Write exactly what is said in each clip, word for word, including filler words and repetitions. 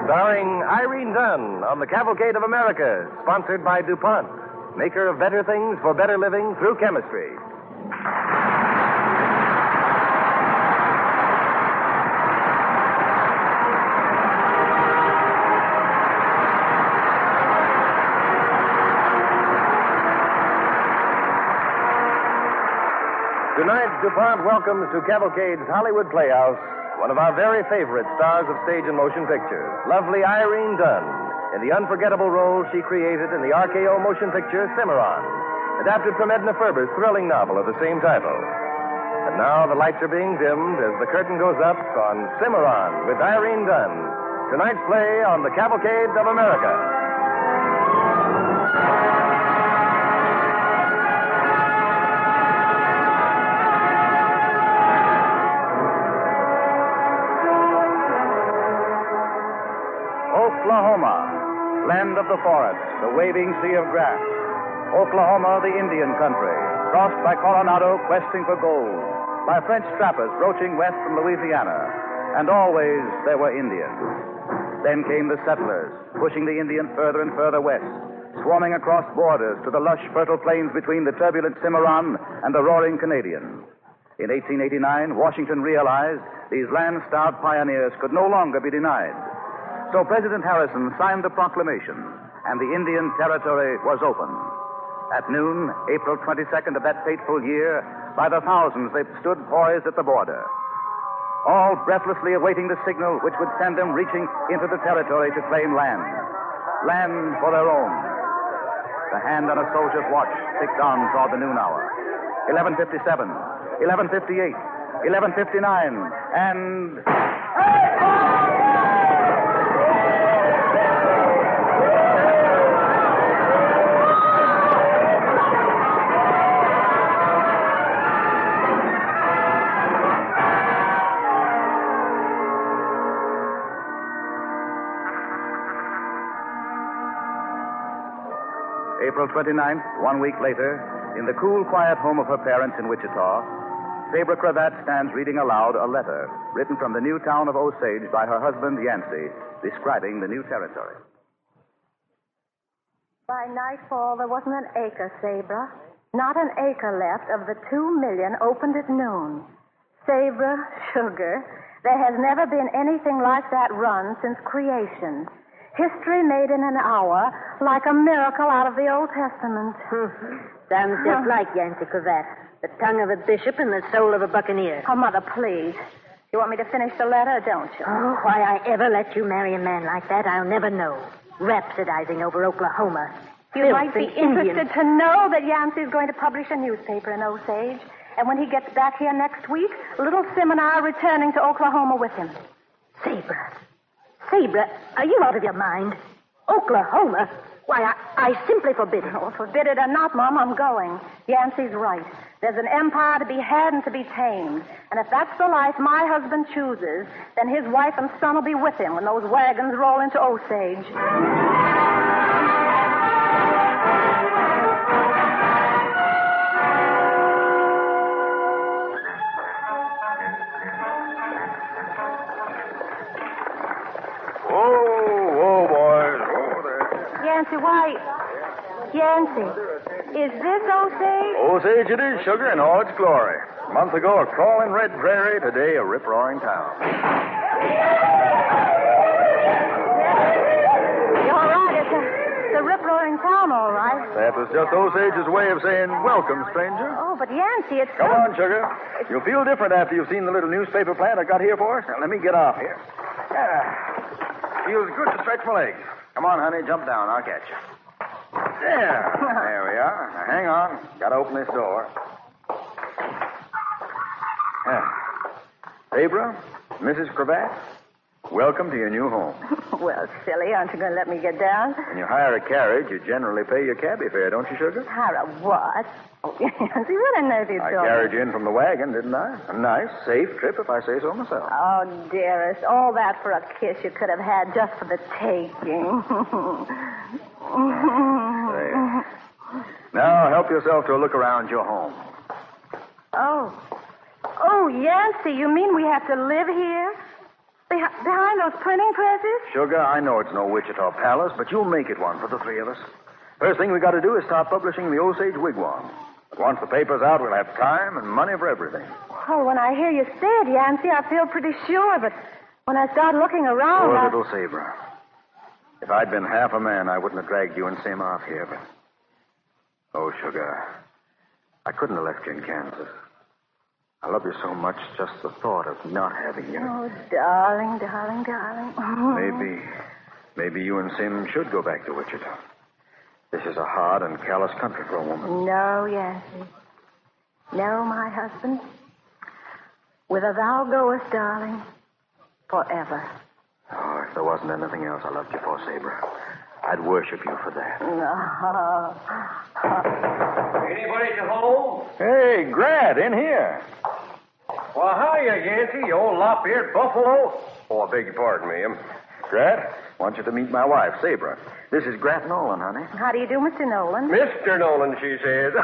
Starring Irene Dunn on the Cavalcade of America, sponsored by DuPont, maker of better things for better living through chemistry. Tonight, DuPont welcomes to Cavalcade's Hollywood Playhouse one of our very favorite stars of stage and motion pictures, lovely Irene Dunn, in the unforgettable role she created in the R K O motion picture Cimarron, adapted from Edna Ferber's thrilling novel of the same title. And now the lights are being dimmed as the curtain goes up on Cimarron with Irene Dunn, tonight's play on the Cavalcade of America. Oklahoma, land of the forest, the waving sea of grass. Oklahoma, the Indian country, crossed by Coronado questing for gold, by French trappers broaching west from Louisiana, and always there were Indians. Then came the settlers, pushing the Indian further and further west, swarming across borders to the lush, fertile plains between the turbulent Cimarron and the roaring Canadian. In eighteen eighty-nine, Washington realized these land-starved pioneers could no longer be denied. So President Harrison signed the proclamation, and the Indian Territory was open. At noon, April twenty-second of that fateful year, by the thousands they stood poised at the border, all breathlessly awaiting the signal which would send them reaching into the territory to claim land. Land for their own. The hand on a soldier's watch ticked on toward the noon hour. eleven fifty-seven, eleven fifty-eight, eleven fifty-nine, and... April twenty-ninth, one week later, in the cool, quiet home of her parents in Wichita, Sabra Cravat stands reading aloud a letter written from the new town of Osage by her husband, Yancey, describing the new territory. By nightfall, there wasn't an acre, Sabra. Not an acre left of the two million opened at noon. Sabra, sugar, there has never been anything like that run since creation. History made in an hour, like a miracle out of the Old Testament. Sounds just like Yancey Cravat. The tongue of a bishop and the soul of a buccaneer. Oh, Mother, please. You want me to finish the letter, don't you? Oh, why I ever let you marry a man like that, I'll never know. Rhapsodizing over Oklahoma. You might be interested to know that Yancey's going to publish a newspaper in Osage. And when he gets back here next week, little Sim and I are returning to Oklahoma with him. Sabra. Sabra, are you out of your mind? Oklahoma? Why, I, I simply forbid it. Oh, forbid it or not, Mom, I'm going. Yancey's right. There's an empire to be had and to be tamed. And if that's the life my husband chooses, then his wife and son will be with him when those wagons roll into Osage. Yancey, why... Yancey, is this Osage? Osage it is, sugar, in all its glory. A month ago, a crawling red prairie. Today, a rip-roaring town. You're right. It's a, it's a rip-roaring town, all right. That was just Osage's way of saying, welcome, stranger. Oh, but Yancey, it's... Come so... on, sugar. You'll feel different after you've seen the little newspaper plant I got here for us. Now, let me get off here. Yeah. Feels good to stretch my legs. Come on, honey, jump down. I'll catch you. There. There we are. Now, hang on. Got to open this door. Yeah. Sabra, Missus Cravat, welcome to your new home. Well, silly, aren't you going to let me get down? When you hire a carriage, you generally pay your cabbie fare, don't you, sugar? Hire a what? Oh, Yancey, what on earth are you I talking? carried you in from the wagon, didn't I? A nice, safe trip, if I say so myself. Oh, dearest, all that for a kiss you could have had just for the taking. There. Now, help yourself to a look around your home. Oh. Oh, Yancey, you mean we have to live here? Beh- behind those printing presses? Sugar, I know it's no Wichita Palace, but you'll make it one for the three of us. First thing we got to do is start publishing the Osage Wigwam. But once the paper's out, we'll have time and money for everything. Oh, when I hear you say it, Yancey, I feel pretty sure, but when I start looking around... Poor I... little Sabra. If I'd been half a man, I wouldn't have dragged you and Sim off here, but... Oh, Sugar, I couldn't have left you in Kansas. I love you so much, just the thought of not having you. Oh, darling, darling, darling. Maybe, maybe you and Sim should go back to Wichita. This is a hard and callous country for a woman. No, Yancey. No, my husband. Whither thou goest, darling, forever. Oh, if there wasn't anything else I loved you for, Sabra, I'd worship you for that. Anybody at home? Hey, Grant, in here. Well, hiya, Yancey, you old lop-eared buffalo. Oh, I beg your pardon, ma'am. Grant, I want you to meet my wife, Sabra. This is Grant Nolan, honey. How do you do, Mister Nolan? Mister Nolan, she says.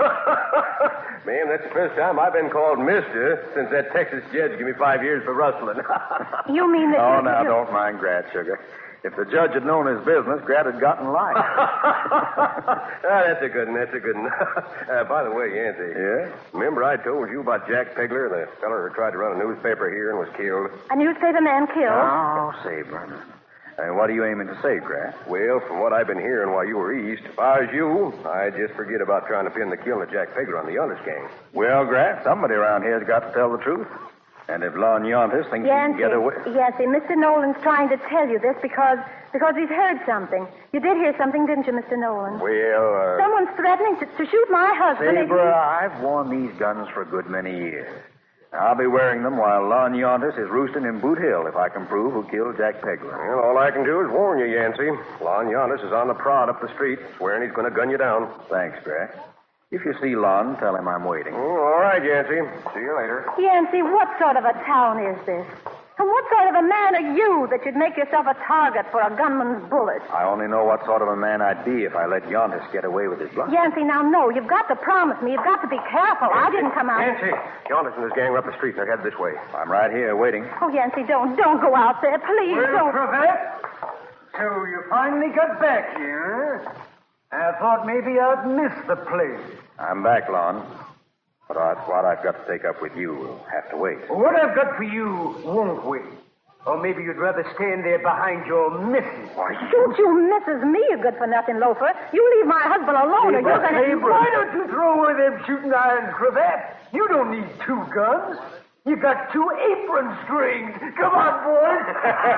Ma'am, that's the first time I've been called Mister since that Texas judge gave me five years for rustling. You mean that... Oh, you, now, you... don't mind Grant, Sugar. If the judge had known his business, Grant had gotten life. Ah, that's a good one, that's a good one. Uh, by the way, Yancey. Yeah? Remember I told you about Jack Pegler, the feller who tried to run a newspaper here and was killed? A newspaper man killed? Oh, Sabra. Uh, what are you aiming to say, Grant? Well, from what I've been hearing while you were east, if I was you, I'd just forget about trying to pin the killing of Jack Pegler on the Yontis gang. Well, Grant, somebody around here's got to tell the truth. And if Lon Yontis thinks Yancey, he can get away... Yancey, Mister Nolan's trying to tell you this because because he's heard something. You did hear something, didn't you, Mister Nolan? Well, uh... Someone's threatening to, to shoot my husband. Sabra, I've worn these guns for a good many years. I'll be wearing them while Lon Yontis is roosting in Boot Hill if I can prove who killed Jack Pegler. Well, all I can do is warn you, Yancey. Lon Yontis is on the prod up the street, swearing he's going to gun you down. Thanks, Grant. If you see Lon, tell him I'm waiting. Oh, all right, Yancey. See you later. Yancey, what sort of a town is this? And what sort of a man are you that you'd make yourself a target for a gunman's bullet? I only know what sort of a man I'd be if I let Yontis get away with his blood. Yancey, now, no, you've got to promise me. You've got to be careful. I didn't come out... Yancey, Yontis and his gang are up the street. They're headed this way. I'm right here waiting. Oh, Yancey, don't, don't go out there, please. Well, don't. Cravat, so you finally got back here, huh? I thought maybe I'd missed the place. I'm back, Lon. But I, what I've got to take up with you will have to wait. What I've got for you won't wait. Or maybe you'd rather stand there behind your missus. Why, Shoot you, Missus Me, you good-for-nothing loafer. You leave my husband alone, or you're going to... Hey, why don't you throw away them shooting irons, Cravat? You don't need two guns. You got two apron strings. Come on, boys.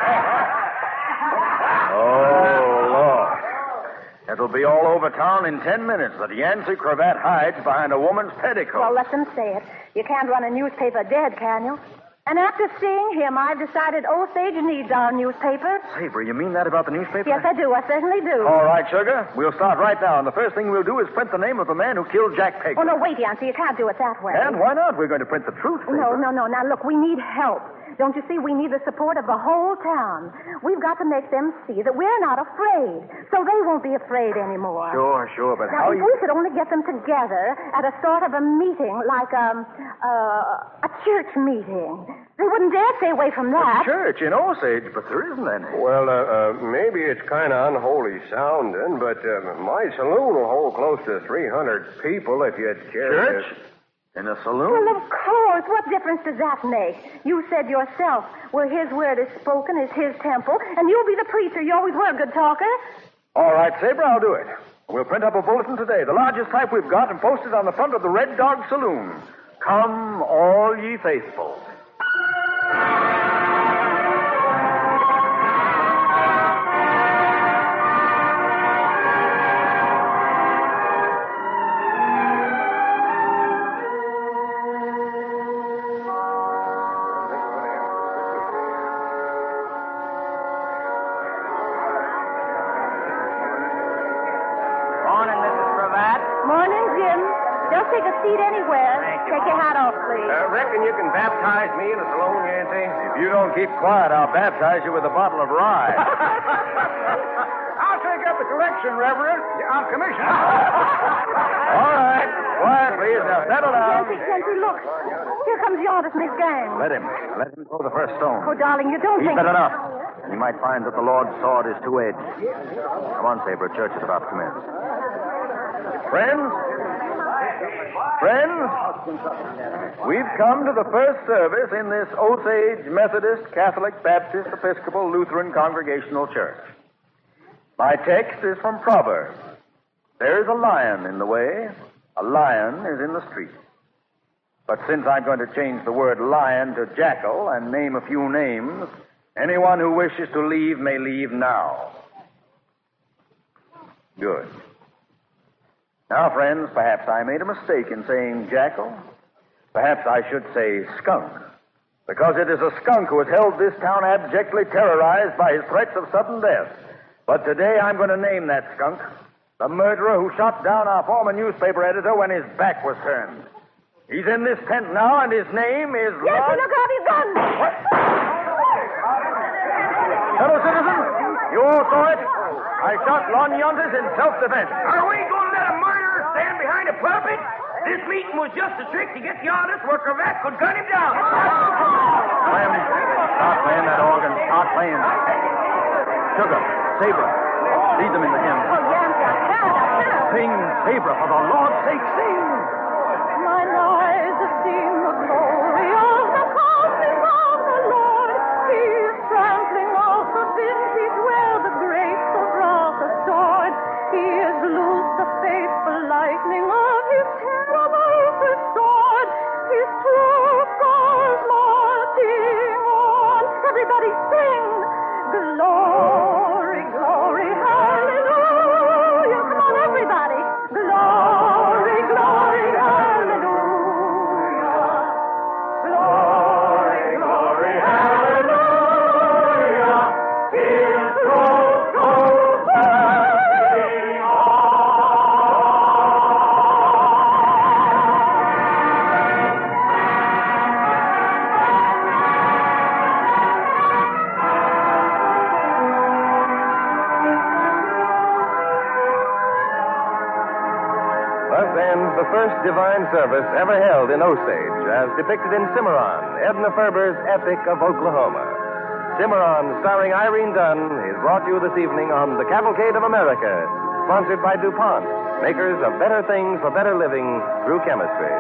Oh, Lord. It'll be all over town in ten minutes that Yancey Cravat hides behind a woman's petticoat. Well, let them say it. You can't run a newspaper dead, can you? And after seeing him, I've decided Osage needs our newspaper. Sabra, you mean that about the newspaper? Yes, I do. I certainly do. All right, Sugar. We'll start right now. And the first thing we'll do is print the name of the man who killed Jack Pegler. Oh, no, wait, Yancey. You can't do it that way. And why not? We're going to print the truth, Sabra. No, no, no. Now, look, we need help. Don't you see? We need the support of the whole town. We've got to make them see that we're not afraid, so they won't be afraid anymore. Sure, sure, but Now, how if you... we could only get them together at a sort of a meeting, like um, uh, a church meeting, they wouldn't dare stay away from that. Church in Osage, but there isn't any. Well, uh, uh, maybe it's kind of unholy sounding, but uh, my saloon will hold close to three hundred people if you'd care Church? to... In a saloon? Well, of course. What difference does that make? You said yourself, where his word is spoken is his temple, and you'll be the preacher. You always were a good talker. All right, Sabra, I'll do it. We'll print up a bulletin today, the largest type we've got, and post it on the front of the Red Dog Saloon. Come, all ye faithful. Morning, Jim. Just take a seat anywhere. Thank you. Take your hat off, please. I reckon you can baptize me in a saloon, Yancey. If you don't keep quiet, I'll baptize you with a bottle of rye. I'll take up the collection, Reverend. On commission. All right. Quiet, please. Now settle down. Yancey, Yancey, look. Here comes Yardis and his gang. Let him. Let him throw the first stone. Oh, darling, you don't He's think... got enough. He might find that the Lord's sword is two-edged. Come on, Sabre. Church is about to commence. Friends? Friends? We've come to the first service in this Osage Methodist, Catholic, Baptist, Episcopal, Lutheran Congregational Church. My text is from Proverbs. There is a lion in the way. A lion is in the street. But since I'm going to change the word lion to jackal and name a few names, anyone who wishes to leave may leave now. Good. Now, friends, perhaps I made a mistake in saying jackal. Perhaps I should say skunk. Because it is a skunk who has held this town abjectly terrorized by his threats of sudden death. But today I'm going to name that skunk the murderer who shot down our former newspaper editor when his back was turned. He's in this tent now, and his name is... Yancey, Lon- look out, he's gone. What? Fellow citizens, you all saw it. I shot Lon Yontes in self-defense. Are we going to let a murderer stand behind a pulpit? This meeting was just a trick to get the honest where Cravat could gun him down. Clem, start playing that organ. Start playing. Sugar, Sabre, lead them in the hymn. Oh, Yancey, I can't, I can't. Sing, Sabre, for the Lord's sake, sing. Mine eyes have seen the glory of the coming of the Lord. He is trampling off the vintage where the grapes of wrath are stored. He has loosed the faithful lightning of his terrible sword. His truth goes marching on. Everybody sing. Glory, glory, hallelujah. Come on, everybody. Glory, glory, hallelujah. Glory, glory, hallelujah. His truth goes marching on. Thus ends the first divine service ever held in Osage, as depicted in Cimarron, Edna Ferber's Epic of Oklahoma. Cimarron, starring Irene Dunn, is brought to you this evening on The Cavalcade of America, sponsored by DuPont, makers of better things for better living through chemistry.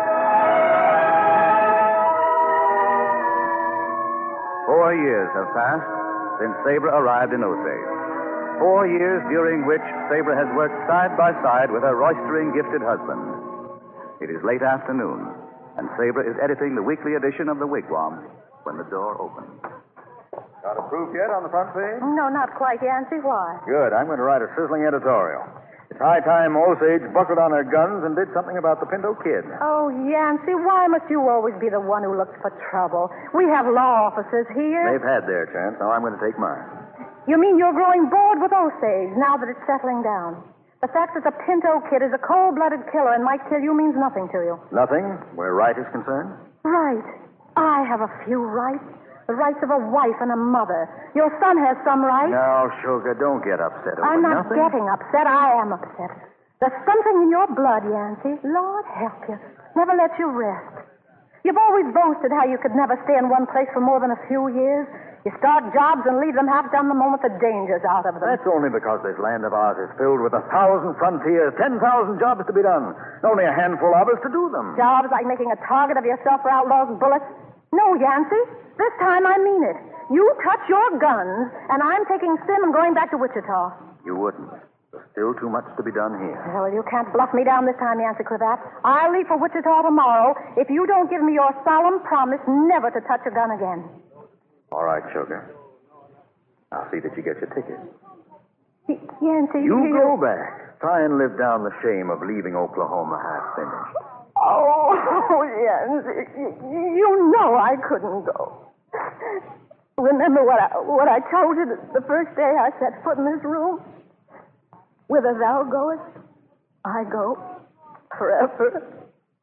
Four years have passed since Sabre arrived in Osage. Four years during which Sabre has worked side by side with her roistering, gifted husband. It is late afternoon, and Sabre is editing the weekly edition of the Wigwam when the door opens. Got a proof yet on the front page? No, not quite, Yancey. Why? Good. I'm going to write a sizzling editorial. It's high time Osage buckled on her guns and did something about the Pinto Kid. Oh, Yancey, why must you always be the one who looks for trouble? We have law officers here. They've had their chance. Now I'm going to take mine. You mean you're growing bored with Osage now that it's settling down? The fact that the Pinto Kid is a cold-blooded killer and might kill you means nothing to you. Nothing where right is concerned? Right. I have a few rights. The rights of a wife and a mother. Your son has some rights. Now, Sugar, don't get upset over I'm not nothing. getting upset. I am upset. There's something in your blood, Yancey. Lord help you. Never let you rest. You've always boasted how you could never stay in one place for more than a few years. You start jobs and leave them half done the moment the danger's out of them. That's only because this land of ours is filled with a thousand frontiers, ten thousand jobs to be done. And only a handful of us to do them. Jobs like making a target of yourself for outlaws' bullets? No, Yancey. This time I mean it. You touch your guns, and I'm taking Sim and going back to Wichita. You wouldn't. There's still too much to be done here. Well, you can't bluff me down this time, Yancey Cravat. I'll leave for Wichita tomorrow if you don't give me your solemn promise never to touch a gun again. All right, Sugar. I'll see that you get your ticket. Y- Yancey, You you... go back. Try and live down the shame of leaving Oklahoma half finished. Oh, Yancey, y- you know I couldn't go. Remember what I, what I told you the, the first day I set foot in this room? Whither thou goest, I go forever.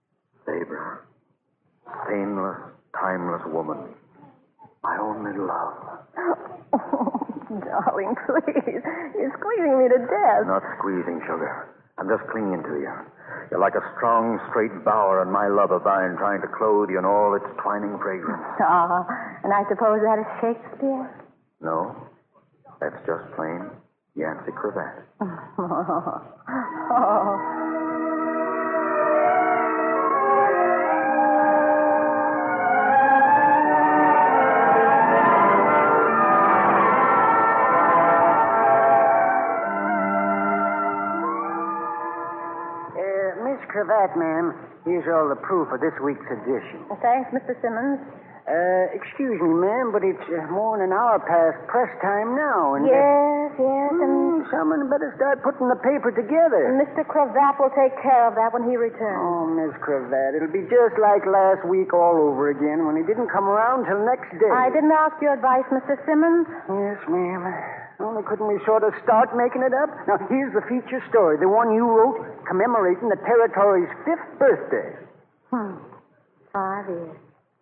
Sabra. Stainless, timeless woman. My only love. Oh, darling, please. You're squeezing me to death. Not squeezing, sugar. I'm just clinging to you. You're like a strong, straight bower in my love of thine, trying to clothe you in all its twining fragrance. Ah, and I suppose that is Shakespeare? No, that's just plain Yancey Cravat. Oh. Cravat, ma'am. Here's all the proof of this week's edition. Thanks, Mister Simmons. Uh, excuse me, ma'am, but it's uh, more than an hour past press time now. And, yes, uh, yes, and... mm, someone better start putting the paper together. Mister Cravat will take care of that when he returns. Oh, Miss Cravat, it'll be just like last week all over again when he didn't come around till next day. I didn't ask your advice, Mister Simmons. Yes, ma'am. Only couldn't we sort of start making it up? Now, here's the feature story, the one you wrote commemorating the territory's fifth birthday. Hmm. Five years.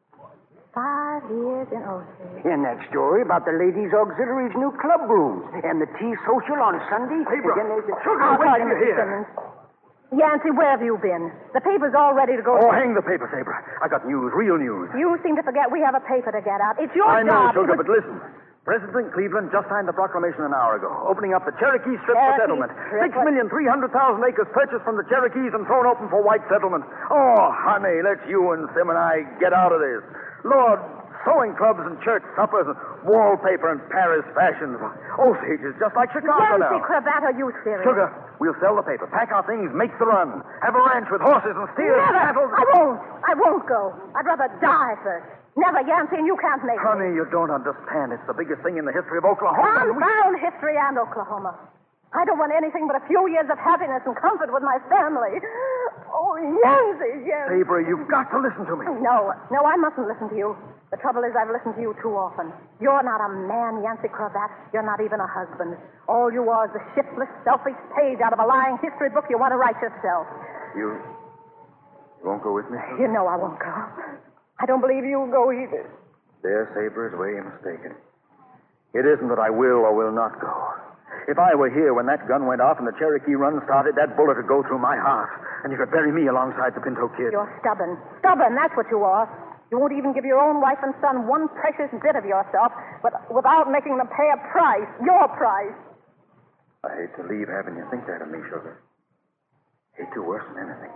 Five years in Osage. And that story about the Ladies' Auxiliary's new club rooms and the tea social on Sunday. Hey, bro. Again, there's a... I'll tell you, Mister Simmons. Yancey, where have you been? The paper's all ready to go. Oh, hang the paper, Sabra. I got news, real news. You seem to forget we have a paper to get out. It's your I know, job. sugar, was... but listen. President Cleveland just signed the proclamation an hour ago, opening up the Cherokee Strip Cherokee for settlement. Strip, Six million three hundred thousand acres purchased from the Cherokees and thrown open for white settlement. Oh, honey, let's you and Sim and I get out of this. Lord, sewing clubs and church suppers and wallpaper and Paris fashions. Osage is just like Chicago Yancey now. Cravat, are you serious? Sugar, we'll sell the paper, pack our things, make the run, have a ranch with horses and steers and Never. cattle. I won't. I won't go. I'd rather die first. Never, Yancey, and you can't make Honey, me. you don't understand. It's the biggest thing in the history of Oklahoma. and we- Confound history and Oklahoma. I don't want anything but a few years of happiness and comfort with my family. Oh, Yancey, Yancey. Sabra, you've got to listen to me. No, no, I mustn't listen to you. The trouble is I've listened to you too often. You're not a man, Yancey Cravat. You're not even a husband. All you are is a shiftless, selfish page out of a lying history book you want to write yourself. You... you won't go with me? You know I won't go. I don't believe you'll go either. There, Sabra is way mistaken. It isn't that I will or will not go. If I were here when that gun went off and the Cherokee run started, that bullet would go through my heart, and you could bury me alongside the Pinto Kid. You're stubborn. Stubborn, that's what you are. You won't even give your own wife and son one precious bit of yourself but without making them pay a price, your price. I hate to leave having you think that of me, Sugar. Hate to worse than anything.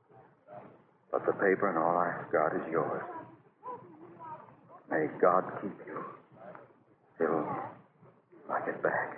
But the paper and all I've got is yours. May God keep you till I get back.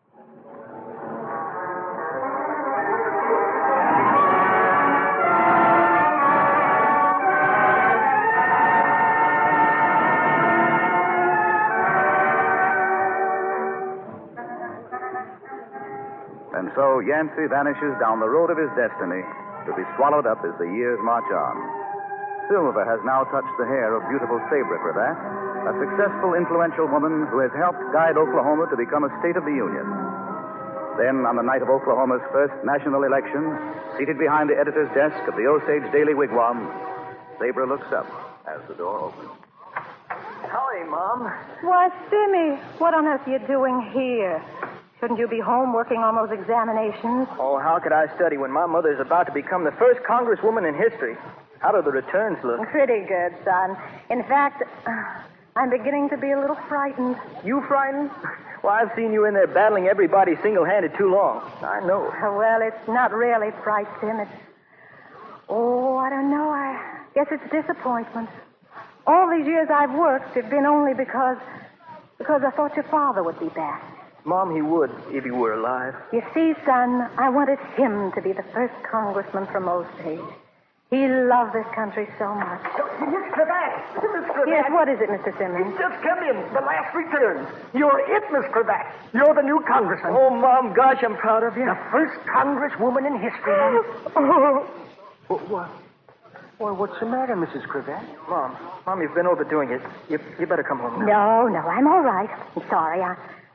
And so Yancey vanishes down the road of his destiny to be swallowed up as the years march on. Silver has now touched the hair of beautiful Sabra Cravat, a successful, influential woman who has helped guide Oklahoma to become a state of the Union. Then, on the night of Oklahoma's first national election, seated behind the editor's desk of the Osage Daily Wigwam, Sabra looks up as the door opens. Howdy, Mom. Why, Simmy, what on earth are you doing here? Shouldn't you be home working on those examinations? Oh, how could I study when my mother's about to become the first congresswoman in history? How do the returns look? Pretty good, son. In fact, I'm beginning to be a little frightened. You frightened? Well, I've seen you in there battling everybody single-handed too long. I know. Well, it's not really fright, Tim. It's... Oh, I don't know. I guess it's disappointment. All these years I've worked have been only because... because I thought your father would be back. Mom, he would, if he were alive. You see, son, I wanted him to be the first congressman from Osage. He loved this country so much. Miss Cravat. Miss Cravat. Yes, what is it, Mister Simmons? Just come in. The last return. You're it, Miss Cravat. You're the new congressman. Oh, Mom, gosh, I'm proud of you. The first congresswoman in history. Oh. What? Well, what's the matter, Missus Cravat? Mom, Mom, you've been overdoing it. You, you better come home now. No, no, I'm all right. I'm sorry. I,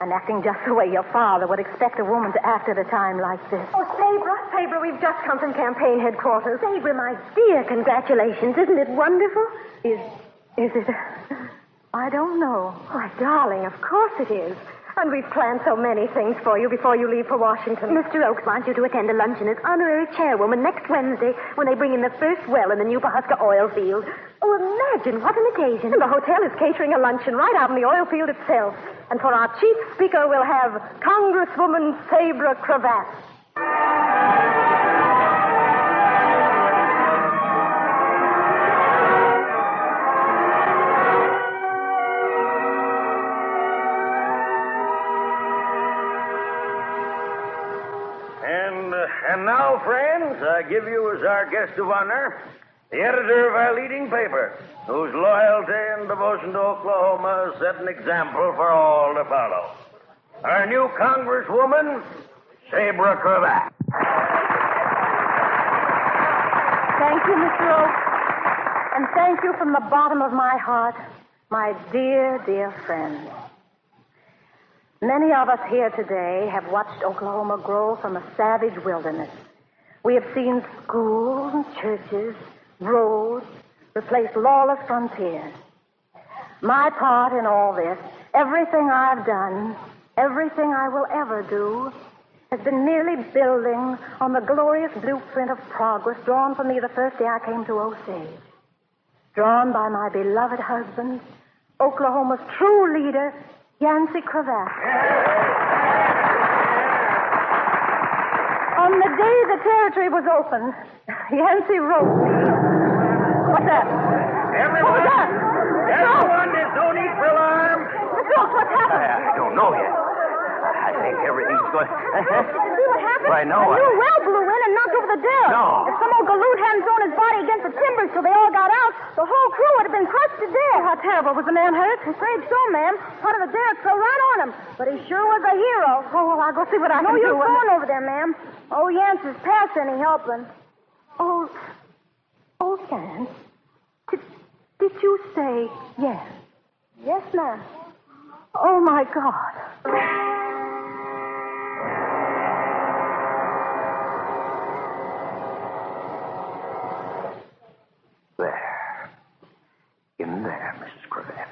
and acting just the way your father would expect a woman to act at a time like this. Oh, Sabra, Sabra, we've just come from campaign headquarters. Sabra, my dear, congratulations. Isn't it wonderful? Is, is it? I don't know. Why, darling, of course it is. And we've planned so many things for you before you leave for Washington. Mister Oakes wants you to attend a luncheon as honorary chairwoman next Wednesday when they bring in the first well in the new Pahuska oil field. Oh, imagine what an occasion. And the hotel is catering a luncheon right out in the oil field itself. And for our chief speaker, we'll have Congresswoman Sabra Cravat. And now, friends, I give you as our guest of honor the editor of our leading paper, whose loyalty and devotion to Oklahoma set an example for all to follow. Our new Congresswoman, Sabra Cravat. Thank you, Mister Oakes. And thank you from the bottom of my heart, my dear, dear friend. Many of us here today have watched Oklahoma grow from a savage wilderness. We have seen schools and churches, roads, replace lawless frontiers. My part in all this, everything I've done, everything I will ever do, has been merely building on the glorious blueprint of progress drawn for me the first day I came to Osage. Drawn by my beloved husband, Oklahoma's true leader, Yancey Cravat. On the day the territory was opened, Yancey wrote me. What's that? Everyone, what was that? everyone, there's no need for alarm. Mister Oakes, what's happened? I don't know yet. I think everything's going... See what happened? Why, no, A I- new well blew in and knocked over the derrick. No. If some old galoot hadn't thrown his body against the timbers till they all got out, the whole crew would have been crushed to death. How terrible. Was the man hurt? Afraid so, ma'am. Part of the derrick fell right on him. But he sure was a hero. Oh, well, I'll go see what I No can do. use going over there, ma'am. Oh, Yancey's past any helping. Oh, oh, Yan. Did, did you say yes? Yes, ma'am. Oh, my God. There. In there, Missus Cravat.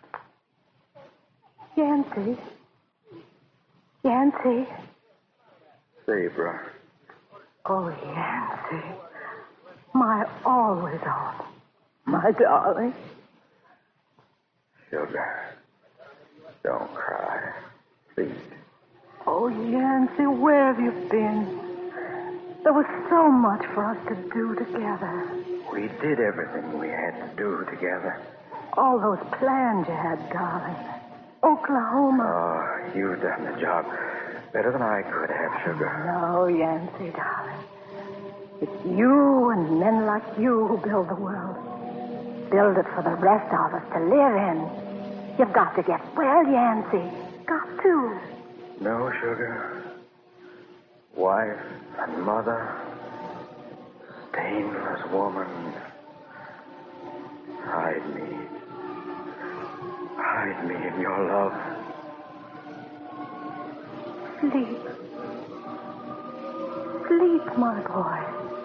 Yancey. Yancey. Sabra. Oh, Yancey. My always on. My darling. Sugar. Don't cry. Please. Oh, Yancey, where have you been? There was so much for us to do together. We did everything we had to do together. All those plans you had, darling. Oklahoma. Oh, you've done the job better than I could have, Sugar. No, Yancey, darling. It's you and men like you who build the world. Build it for the rest of us to live in. You've got to get well, Yancey. Got to. No, Sugar. Wife and mother, stainless woman. Hide me. Hide me in your love. Sleep. Sleep, my boy.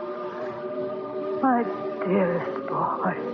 My dearest boy.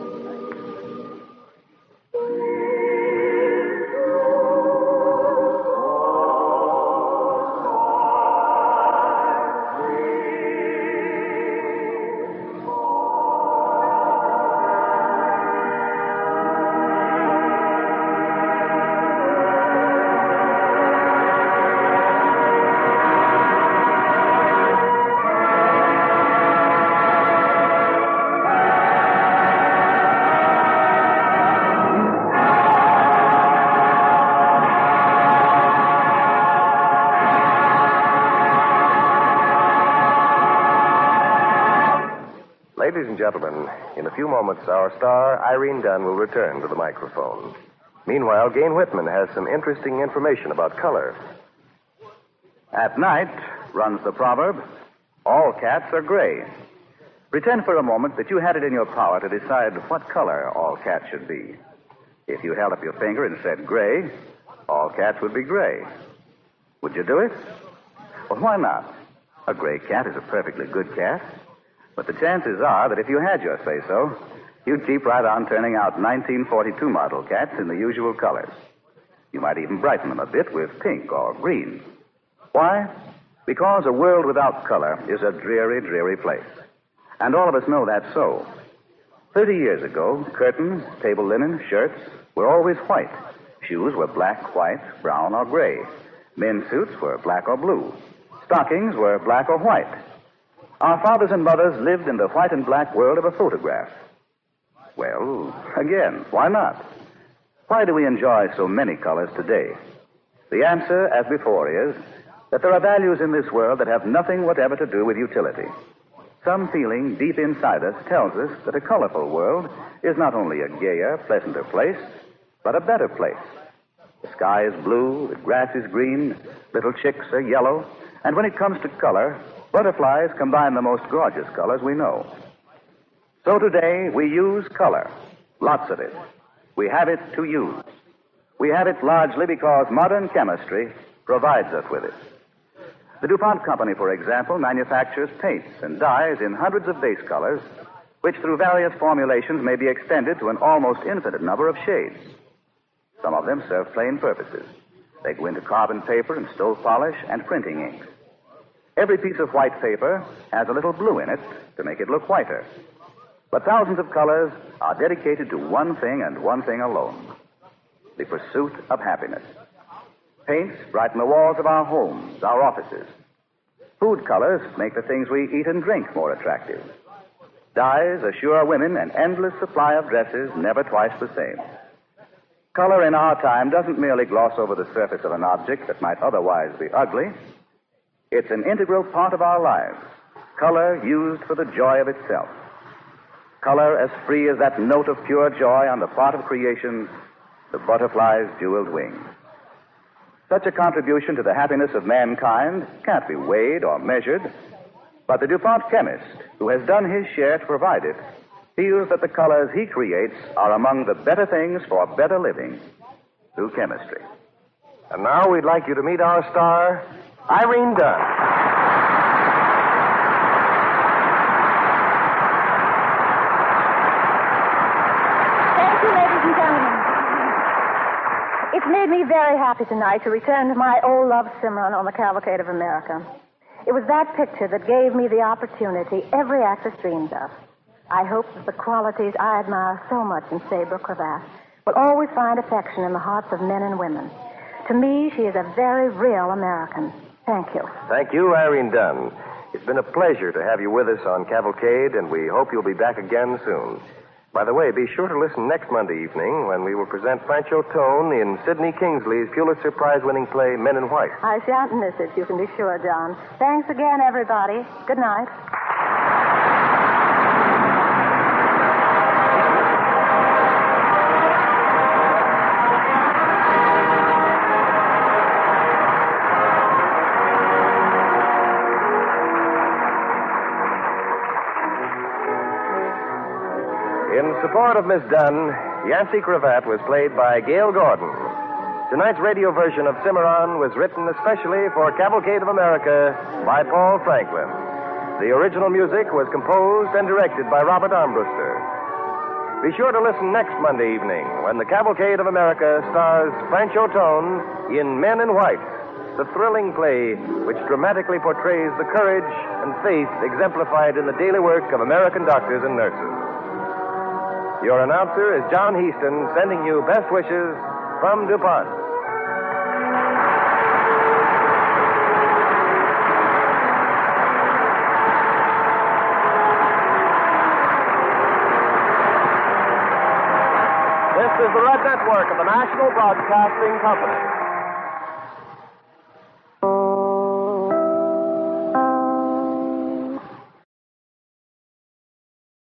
Ladies and gentlemen, in a few moments, our star, Irene Dunn, will return to the microphone. Meanwhile, Gain Whitman has some interesting information about color. At night, runs the proverb, all cats are gray. Pretend for a moment that you had it in your power to decide what color all cats should be. If you held up your finger and said gray, all cats would be gray. Would you do it? Well, why not? A gray cat is a perfectly good cat. But the chances are that if you had your say-so, you'd keep right on turning out nineteen forty-two model cats in the usual colors. You might even brighten them a bit with pink or green. Why? Because a world without color is a dreary, dreary place. And all of us know that's so. Thirty years ago, curtains, table linen, shirts were always white. Shoes were black, white, brown, or gray. Men's suits were black or blue. Stockings were black or white. Our fathers and mothers lived in the white and black world of a photograph. Well, again, why not? Why do we enjoy so many colors today? The answer, as before, is that there are values in this world that have nothing whatever to do with utility. Some feeling deep inside us tells us that a colorful world is not only a gayer, pleasanter place, but a better place. The sky is blue, the grass is green, little chicks are yellow, and when it comes to color, butterflies combine the most gorgeous colors we know. So today, we use color, lots of it. We have it to use. We have it largely because modern chemistry provides us with it. The DuPont Company, for example, manufactures paints and dyes in hundreds of base colors, which through various formulations may be extended to an almost infinite number of shades. Some of them serve plain purposes. They go into carbon paper and stove polish and printing ink. Every piece of white paper has a little blue in it to make it look whiter. But thousands of colors are dedicated to one thing and one thing alone: the pursuit of happiness. Paints brighten the walls of our homes, our offices. Food colors make the things we eat and drink more attractive. Dyes assure women an endless supply of dresses never twice the same. Color in our time doesn't merely gloss over the surface of an object that might otherwise be ugly. It's an integral part of our lives. Color used for the joy of itself. Color as free as that note of pure joy on the part of creation, the butterfly's jeweled wings. Such a contribution to the happiness of mankind can't be weighed or measured, but the DuPont chemist, who has done his share to provide it, feels that the colors he creates are among the better things for better living through chemistry. And now we'd like you to meet our star, Irene Dunn. Thank you, ladies and gentlemen. It's made me very happy tonight to return to my old love Cimarron on the Cavalcade of America. It was that picture that gave me the opportunity every actress dreams of. I hope that the qualities I admire so much in Sabra Cravath will always find affection in the hearts of men and women. To me, she is a very real American. Thank you. Thank you, Irene Dunn. It's been a pleasure to have you with us on Cavalcade, and we hope you'll be back again soon. By the way, be sure to listen next Monday evening when we will present Pancho Tone in Sidney Kingsley's Pulitzer Prize-winning play Men in White. I shan't miss it, you can be sure, John. Thanks again, everybody. Good night. In support of Miss Dunn, Yancey Cravat was played by Gail Gordon. Tonight's radio version of Cimarron was written especially for Cavalcade of America by Paul Franklin. The original music was composed and directed by Robert Armbruster. Be sure to listen next Monday evening when the Cavalcade of America stars Pancho Tone in Men in White, the thrilling play which dramatically portrays the courage and faith exemplified in the daily work of American doctors and nurses. Your announcer is John Heaston, sending you best wishes from DuPont. This is the Red Network of the National Broadcasting Company.